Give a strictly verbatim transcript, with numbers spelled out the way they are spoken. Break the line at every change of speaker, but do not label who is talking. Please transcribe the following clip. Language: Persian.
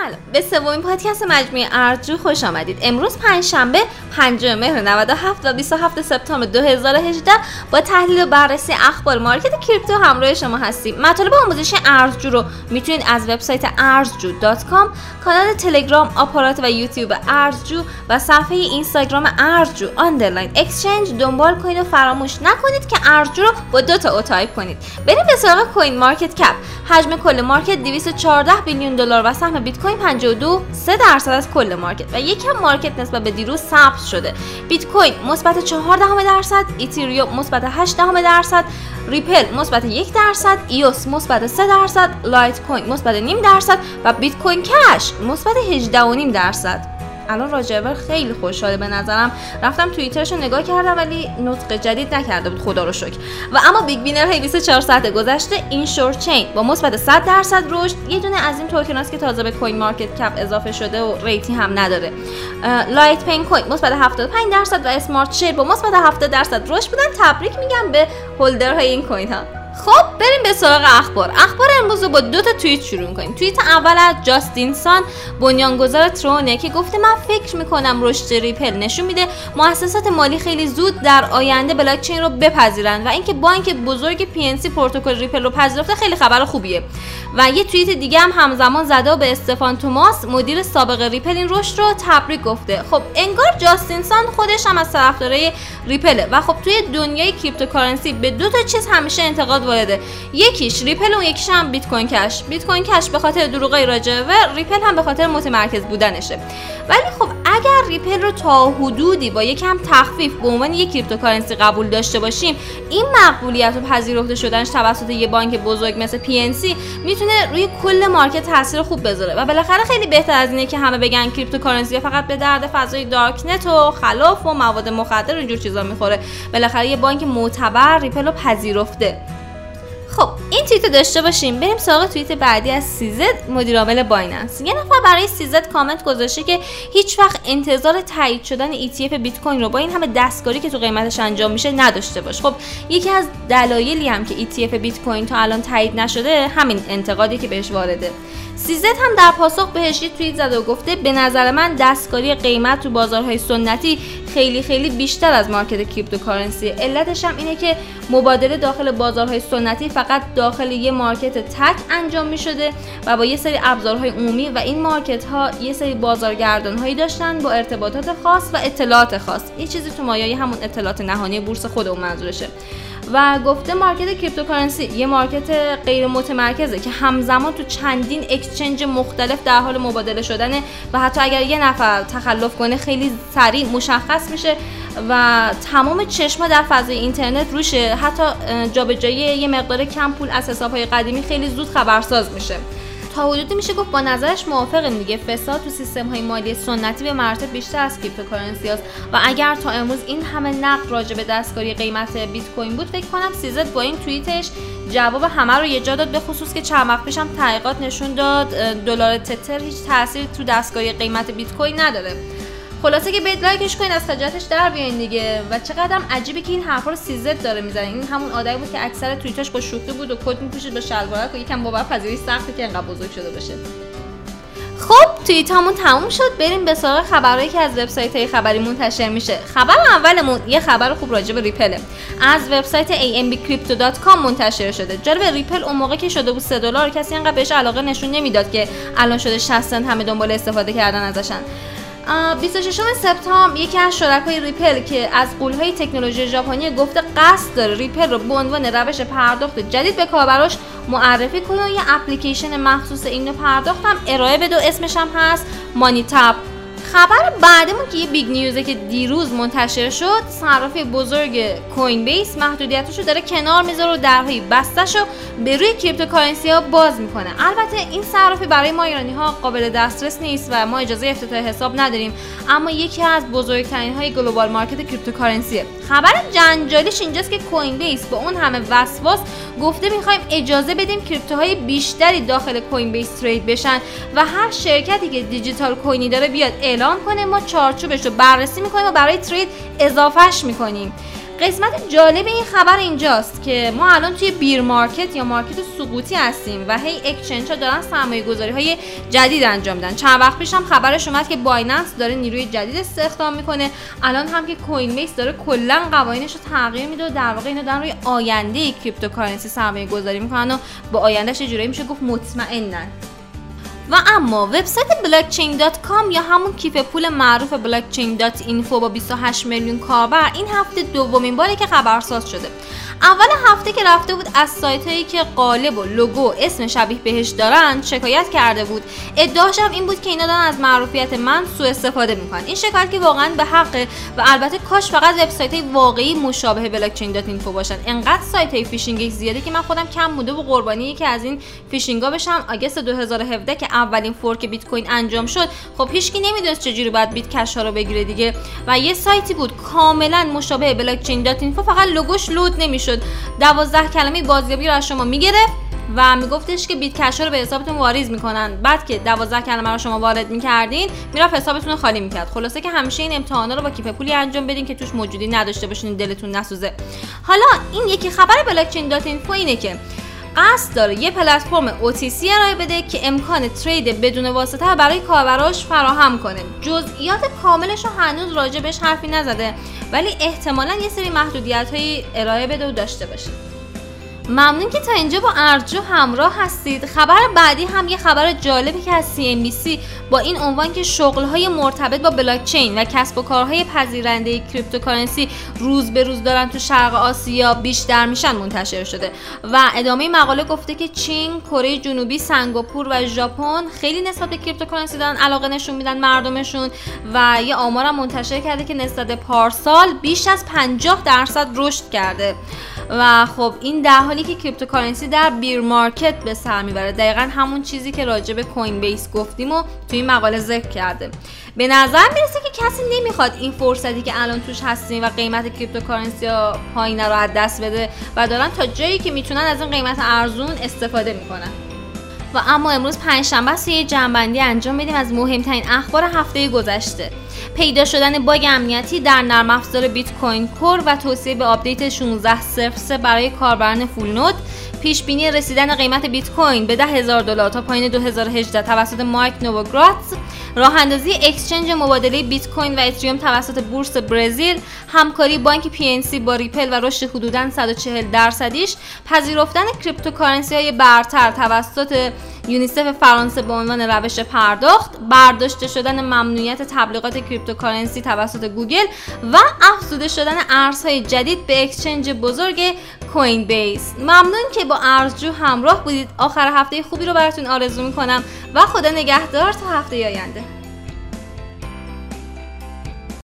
سلام، به سومین پادکست مجموعه ارزجو خوش آمدید. امروز پنجشنبه پنجم مهر نود و هفت و بیست و هفتم سپتامبر دو هزار و هجده با تحلیل و بررسی اخبار مارکت کریپتو همراه شما هستیم. مطالب آموزشی ارزجو رو میتونید از وبسایت ارزجو دات کام، کانال تلگرام، آپارات و یوتیوب ارزجو و صفحه اینستاگرام ارزجو آندرلاین اکسچنج دنبال کنید و فراموش نکنید که ارزجو رو با دو تا او تایپ کنید. بریم به سراغ کوین مارکت کپ. حجم کل مارکت دویست و چهارده بیلیون دلار و سهم بیت کوین پنجاه و دو و سه درصد از کل مارکت و یکم مارکت نسبت به دیروز ثبت شده. بیت کوین مثبت چهار دهم درصد، ایتریوم مثبت هشت دهم درصد، ریپل مثبت یک درصد، ایوس مثبت سه درصد، لایت کوین مثبت نیم درصد و بیت کوین کش مثبت هجده و نیم درصد. الان راجعه خیلی خوشحاله به نظرم. رفتم توییترشو نگاه کردم ولی نطق جدید نکرده بود، خدا رو شکر. و اما بیگ وینر های بیست و چهار ساعت گذشته این شورت چین با مثبت صد درصد رشد، یه دونه از این توکن هست که تازه به کوین مارکت کپ اضافه شده و ریتی هم نداره. لایت پین کوین مثبت هفتاد و پنج درصد و اسمارت شیر با مثبت هفتاد درصد رشد بودن. تبریک میگم به هولدرهای این کوین ها. خب بریم به سراغ اخبار. اخبار امروز رو با دو تا توییت شروع می‌کنیم. توییت اول از جاستین سان، بنیانگذار ترونه، که گفته من فکر می‌کنم رشد ریپل نشون میده مؤسسات مالی خیلی زود در آینده بلاک چین رو بپذیرن و اینکه بانک بزرگ پی ان سی پروتکل ریپل رو پذیرفته خیلی خبر خوبیه. و یه توییت دیگه هم همزمان زده و به استفان توماس، مدیر سابق ریپل، این رشد رو تبریک گفته. خب انگار جاستین سان خودش هم از طرفدارای ریپله و خب توی دنیای کریپتوکارنسی به دو تا چیز همیشه انتقاد وارده. یکیش ریپل و یکیش هم بیت کوین کش. بیت کوین کش به خاطر دروغای راجعه و ریپل هم به خاطر متمرکز بودنشه. ولی خب اگر ریپل رو تا حدودی با یکم تخفیف به عنوان یک کریپتوکارنسی قبول داشته باشیم، این مقبولیت و پذیرفته شدنش توسط یک بانک بزرگ مثل پی ان سی میتونه روی کل مارکت تاثیر خوب بذاره و بالاخره خیلی بهتر از اینه که همه بگن کریپتوکارنسی فقط به درد فضای دارک نت و خلاف و مواد مخدر و اینجور چیزا میخوره. بالاخره یه بانک معتبر ریپل رو پذیرفته. خب این توییت داشته باشیم. بریم سراغ توییت بعدی از سیزد، مدیر عامل بایننس. یه نفر برای سیزد کامنت گذاشته که هیچ وقت انتظار تایید شدن ای تی اف بیت کوین رو با این همه دستکاری که تو قیمتش انجام میشه نداشته باش. خب یکی از دلایلی هم که ای تی اف بیت کوین تا الان تایید نشده همین انتقادی که بهش وارده. سیزد هم در پاسخ بهش یه توییت زده و گفته به نظر من دستکاری قیمت تو بازارهای سنتی خیلی خیلی بیشتر از مارکت کریپتوکارنسی. علتش هم اینه که مبادله داخل بازارهای سنتی فقط داخل یه مارکت تک انجام می شده و با یه سری ابزارهای عمومی و این مارکت ها یه سری بازارگردان هایی داشتن با ارتباطات خاص و اطلاعات خاص. یه چیزی تو مایه همون اطلاعات نهانی بورس خودمون منظورشه. و گفته مارکت کریپتوکارنسی یه مارکت غیر متمرکزه که همزمان تو چندین اکسچنج مختلف در حال مبادله شدنه و حتی اگر یه نفر تخلف کنه خیلی سریع مشخص میشه و تمام چشما در فضای اینترنت روشه. حتی جابجایی یه مقدار کم پول از حساب‌های قدیمی خیلی زود خبرساز میشه. تا حدودی میشه گفت با نظرش موافقه دیگه. فساد تو سیستم‌های مالی سنتی به مراتب بیشتر از کریپتوکارنسی است و اگر تا امروز این همه نقد راجع به دستکاری قیمت بیت کوین بود، فکر کنم سیزد با این توییتش جواب همه رو یه جا داد، به خصوص که چند وقت پیشم تحقیقات نشون داد دلار تتر هیچ تأثیری تو دستکاری قیمت بیت کوین نداره. خلاصه که برید لایکش کنین، از خجالتش در بیاین دیگه. و چقدرم عجیبه که این حرفا رو سیزد داره میزنه. این همون آدمی بود که اکثر توییتاش با شوخی بود و کت میپوشید با شلوارک و یکم باورپذیری سخته که انقدر بزرگ شده باشه. خب توییت همون تموم شد. بریم به سراغ خبرایی که از وبسایت‌های خبری منتشر میشه. خبر اولمون یه خبر خوب راجع به ریپله. از وبسایت ای ام بی کریپتو دات کام منتشر شده. جالب، ریپل اون موقع که شده بود سه دلار کسی انقدر بهش علاقه نشون نمیداد که الان شده شصت سنت همه دنبال استفاده کردن ازشن. بیست و ششم سپتامبر یکی از شرکای ریپل که از غول‌های تکنولوژی ژاپنی گفته قصد داره ریپل رو به عنوان روش پرداخت جدید به کاربراش معرفی کنه و یه اپلیکیشن مخصوص این نوع پرداخت هم ارائه بده و اسمش هم هست مانی تپ. خبر بعدمون که یه بیگ نیوزه که دیروز منتشر شد، صرافی بزرگ کوین بیس محدودیتاشو داره کنار میذاره و درهای بسته‌شو به روی کریپتوکارنسی ها باز میکنه. البته این صرافی برای ما ایرانی ها قابل دسترس نیست و ما اجازه افتتاح حساب نداریم، اما یکی از بزرگترین های گلوبال مارکت کریپتوکارنسیه. خبر جنجالیش اینجاست که کوین بیس با اون همه وسواس گفته میخوایم اجازه بدیم کریپتوهای بیشتری داخل کوین بیس ترید بشن و هر شرکتی که دیجیتال کوینی داره بیاد اعلام کنه، ما چارچوبش رو بررسی میکنیم و برای ترید اضافهش میکنیم. قسمت جالب این خبر اینجاست که ما الان توی بیر مارکت یا مارکت سقوطی هستیم و هی اکسچنج ها دارن سرمایه گذاری های جدید انجام میدن. چند وقت پیش هم خبرش اومد که بایننس داره نیروی جدید استخدام میکنه، الان هم که کوین بیس داره کلا قوانینش رو تغییر میده و در واقع اینا دارن روی آینده کریپتوکارنسی سرمایه گذاری میکنن و با آیندهش جوری میشه گفت مطمئنن. و اما وبسایت بلاکچین دات کام یا همون کیف پول معروف بلاکچین دات اینفو با بیست و هشت میلیون کاربر این هفته دومین باره که خبرساز شده. اول هفته که رفته بود از سایت هایی که قالب و لوگو اسم شبیه بهش دارن شکایت کرده بود. ادعاش هم این بود که اینا دارن از معروفیت من سوء استفاده میکنن. این شکایت که واقعا به حقه و البته کاش فقط وبسایت های واقعی مشابه بلاکچین دات اینفو باشن. انقدر سایت های فیشینگ زیاده که من خودم کم مونده و قربانی یکی از این فیشینگا بشم. آگوست دو هزار و هفده که اولین فورک بیت کوین انجام شد، خب هیچکی نمیدونست چجوری باید بیت کش ها رو بگیره دیگه و یه سایتی بود کاملا مشابه بلاکچین دات اینفو، فقط لوگوش لود نمیشد. دوازده کلمه بازیابی رو از شما میگرفت و میگفتش که بیت کش ها رو به حسابتون واریز میکنن. بعد که دوازده کلمه رو شما وارد میکردین میرفت حسابتون رو خالی میکرد. خلاصه که همیشه این امتحانا رو با کیف پولی انجام بدین که توش موجودی نداشته باشین، دلتون نسوزه. حالا این یکی خبر بلاکچین دات اینفو اینه که قصد داره یه پلتفرم او تی سی ارائه بده که امکان ترید بدون واسطه برای کاربراش فراهم کنه. جزئیات کاملش رو هنوز راجع بهش حرفی نزده ولی احتمالاً یه سری محدودیت‌هایی ارائه بده و داشته باشه. ممنون که تا اینجا با ارجو همراه هستید. خبر بعدی هم یه خبر جالبی که از سی ام بی سی با این عنوان که شغل‌های مرتبط با بلاکچین و کسب و کارهای پذیرنده کریپتوکارنسی روز به روز دارن تو شرق آسیا بیشتر میشن منتشر شده و ادامه مقاله گفته که چین، کره جنوبی، سنگاپور و ژاپن خیلی نسبت به کریپتوکارنسی دارن علاقه نشون میدن مردمشون و یه آمارم منتشر کرده که نسبت پارسال بیش از پنجاه درصد رشد کرده و خب این در حالی که کریپتوکارنسی در بیر مارکت به سر میبره. دقیقاً همون چیزی که راجع به کوین بیس گفتیم و توی این مقاله ذکر کرده. به نظر میرسه که کسی نمیخواد این فرصتی که الان توش هستیم و قیمت کریپتوکارنسی ها پایینه رو از دست بده و دارن تا جایی که میتونن از این قیمت ارزون استفاده میکنن. و اما امروز پنجشنبه است، یه جمع‌بندی انجام بدیم از مهمترین اخبار هفته گذشته. پیدا شدن باگ امنیتی در نرم افزار بیت کوین کور و توسعه به آپدیت شانزده صفر سه برای کاربران فول نود، پیش بینی رسیدن قیمت بیت کوین به ده هزار دلار تا پایین دو هزار و هجده توسط مایک نووگراتز، راه اندازی اکسچنج مبادله بیت کوین و اتریوم توسط بورس برزیل، همکاری بانک پی ان سی با ریپل و رشد حدوداً صد و چهل درصدیش، پذیرفتن کریپتوکارنسی های برتر توسط یونیسف فرانسه به عنوان روش پرداخت، برداشته شدن ممنوعیت تبلیغات کریپتوکارنسی توسط گوگل و افزوده شدن ارزهای جدید به اکسچنج بزرگ کوین بیس. ممنون که با ارزجو همراه بودید. آخر هفته خوبی رو براتون آرزو میکنم و خدا نگهدار تا هفته آینده.